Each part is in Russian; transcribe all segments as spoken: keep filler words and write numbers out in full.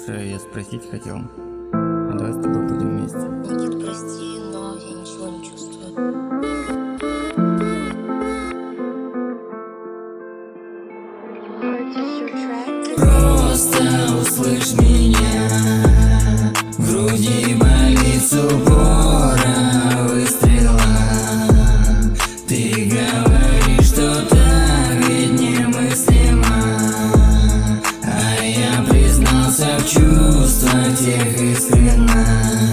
Слушай, я спросить хотел. А давай с тобой будем вместе. Никит, прости, но я ничего не чувствую. Просто услышь меня. В груди болит с упора выстрела. Ты говоришь, что так ведь немыслимо, а я признался в чувствах тех искренно.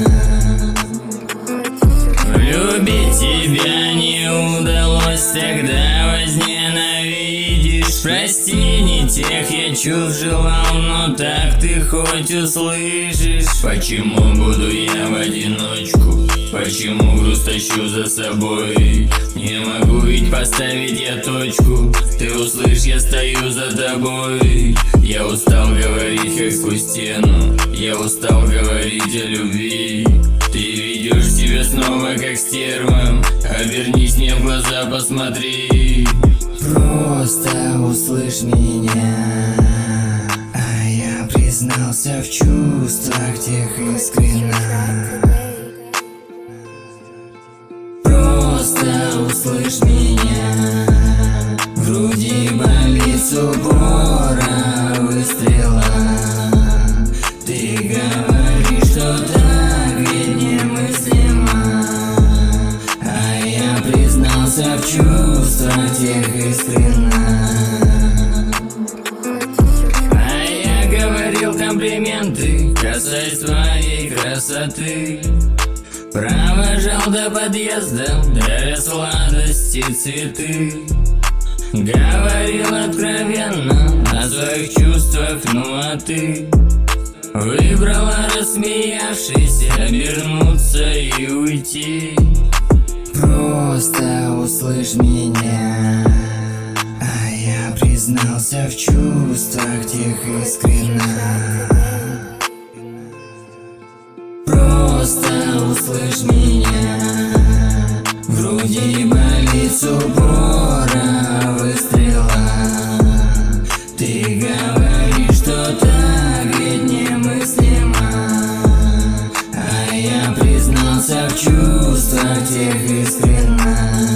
Любить тебя не удалось, тогда возненавидишь. Прости, не тех я чувств желал, но так ты хоть услышишь. Почему буду я в одиночку? Почему грусть тащу за собой? Не могу ведь поставить я точку. Ты услышь, я стою за тобой. Я устал говорить как сквозь стену. Я устал говорить о любви. Ты ведешь себя снова как стерва. Обернись мне в глаза, посмотри. Просто услышь меня, а я признался в чувствах тех искренно. Просто услышь меня. В груди болит с упора выстрела. Ты говоришь, что так ведь немыслимо, а я признался в чувствах тех искренно. А я говорил комплименты, касаясь твоей красоты. Провожал до подъезда, даря сладости цветы. Говорил откровенно о своих чувствах, ну а ты выбрала, рассмеявшись, обернуться и уйти. Просто услышь меня, а я признался в чувствах тех искренно. Просто услышь меня. В груди болит с упора выстрела. Ты говоришь, что так ведь немыслимо, а я признался в чувствах тех искренно.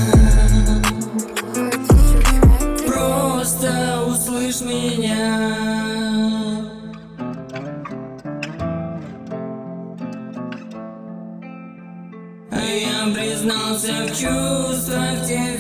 Просто услышь меня. А я признался в чувствах тех